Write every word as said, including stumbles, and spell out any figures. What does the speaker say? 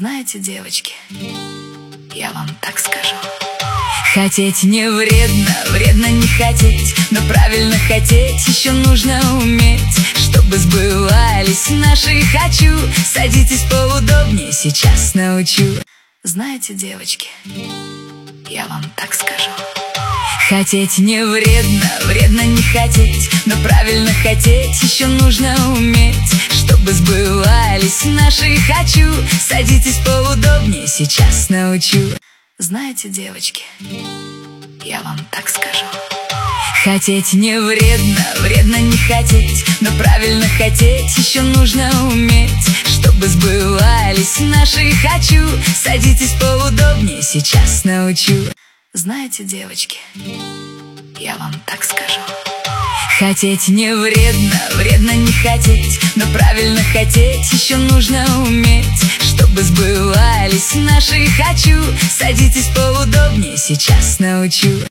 Знаете, девочки, я вам так скажу. Хотеть не вредно, вредно не хотеть, но правильно хотеть еще нужно уметь, чтобы сбывались наши «хочу». Садитесь поудобнее, сейчас научу. Знаете, девочки, я вам так скажу. Хотеть не вредно, вредно не хотеть, но правильно хотеть еще нужно уметь, чтобы сбывались наши «хочу». Садитесь поудобнее, сейчас научу. Знаете, девочки, я вам так скажу. Хотеть не вредно, вредно не хотеть, но правильно хотеть еще нужно уметь, чтобы сбывались наши «хочу». Садитесь поудобнее, сейчас научу. Знаете, девочки, я вам так скажу. Хотеть не вредно, вредно не хотеть, но правильно хотеть еще нужно уметь, чтобы сбывались наши «хочу». Садитесь поудобнее, сейчас научу.